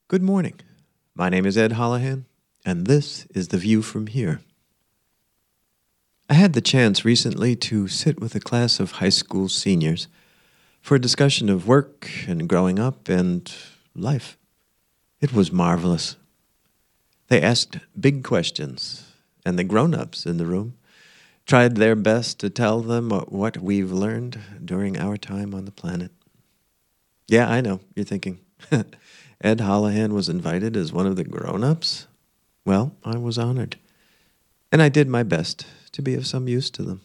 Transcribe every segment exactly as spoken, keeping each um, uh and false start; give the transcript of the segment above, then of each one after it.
Good morning. My name is Ed Holohan, and this is The View from Here. I had the chance recently to sit with a class of high school seniors for a discussion of work and growing up and life. It was marvelous. They asked big questions, and the grown-ups in the room tried their best to tell them what we've learned during our time on the planet. Yeah, I know, you're thinking, Ed Holohan was invited as one of the grown-ups? Well, I was honored, and I did my best to be of some use to them.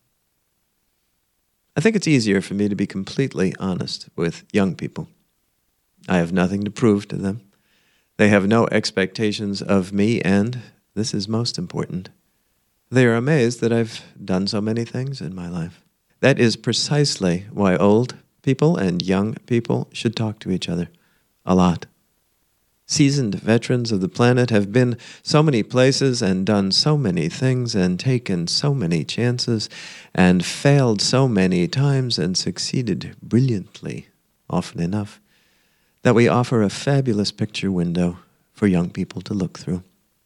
I think it's easier for me to be completely honest with young people. I have nothing to prove to them. They have no expectations of me, and, this is most important, they are amazed that I've done so many things in my life. That is precisely why old people and young people should talk to each other a lot. Seasoned veterans of the planet have been so many places and done so many things and taken so many chances and failed so many times and succeeded brilliantly, often enough, that we offer a fabulous picture window for young people to look through.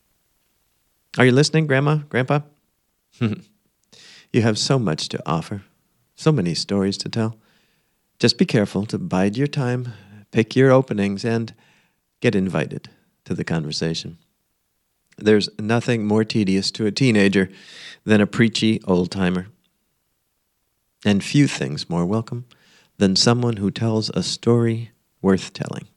Are you listening, Grandma, Grandpa? You have so much to offer, so many stories to tell. Just be careful to bide your time, pick your openings, and get invited to the conversation. There's nothing more tedious to a teenager than a preachy old-timer. And few things more welcome than someone who tells a story worth telling.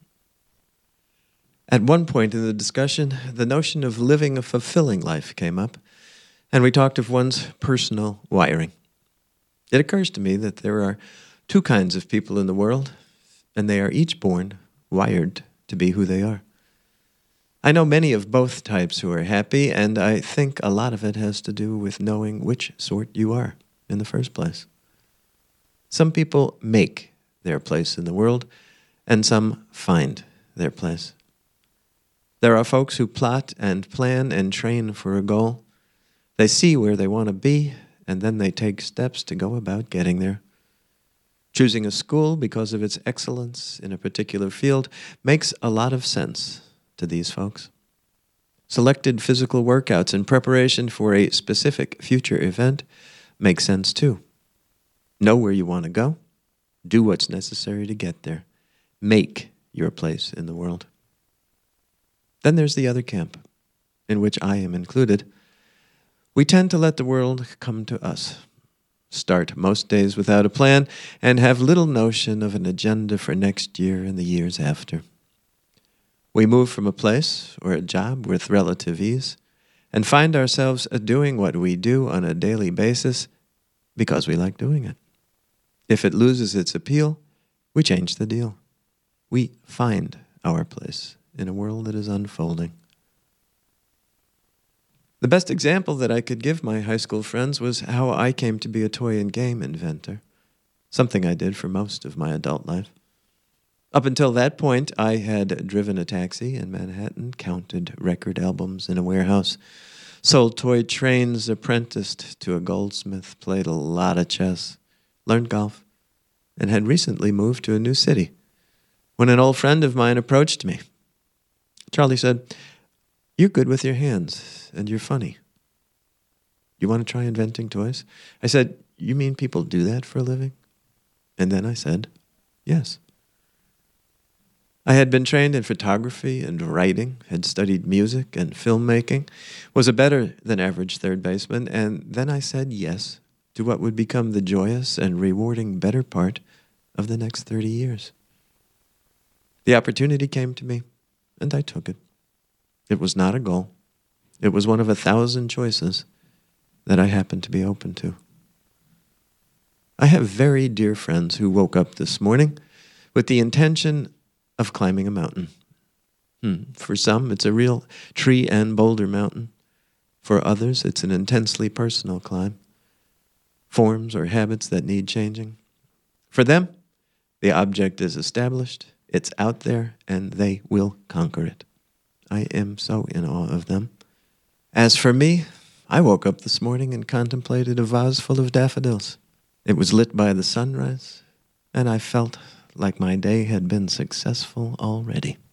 At one point in the discussion, the notion of living a fulfilling life came up, and we talked of one's personal wiring. It occurs to me that there are two kinds of people in the world, and they are each born wired to be who they are. I know many of both types who are happy, and I think a lot of it has to do with knowing which sort you are in the first place. Some people make their place in the world, and some find their place. There are folks who plot and plan and train for a goal. They see where they want to be, and then they take steps to go about getting there. Choosing a school because of its excellence in a particular field makes a lot of sense to these folks. Selected physical workouts in preparation for a specific future event make sense too. Know where you want to go. Do what's necessary to get there. Make your place in the world. Then there's the other camp, in which I am included. We tend to let the world come to us. Start most days without a plan, and have little notion of an agenda for next year and the years after. We move from a place or a job with relative ease, and find ourselves doing what we do on a daily basis because we like doing it. If it loses its appeal, we change the deal. We find our place in a world that is unfolding. The best example that I could give my high school friends was how I came to be a toy and game inventor, something I did for most of my adult life. Up until that point, I had driven a taxi in Manhattan, counted record albums in a warehouse, sold toy trains, apprenticed to a goldsmith, played a lot of chess, learned golf, and had recently moved to a new city when an old friend of mine approached me. Charlie said, "You're good with your hands, and you're funny. You want to try inventing toys?" I said, "You mean people do that for a living?" And then I said, yes. I had been trained in photography and writing, had studied music and filmmaking, was a better than average third baseman, and then I said yes to what would become the joyous and rewarding better part of the next thirty years. The opportunity came to me, and I took it. It was not a goal. It was one of a thousand choices that I happened to be open to. I have very dear friends who woke up this morning with the intention of climbing a mountain. Hmm. For some, it's a real tree and boulder mountain. For others, it's an intensely personal climb. Forms or habits that need changing. For them, the object is established, it's out there, and they will conquer it. I am so in awe of them. As for me, I woke up this morning and contemplated a vase full of daffodils. It was lit by the sunrise, and I felt like my day had been successful already.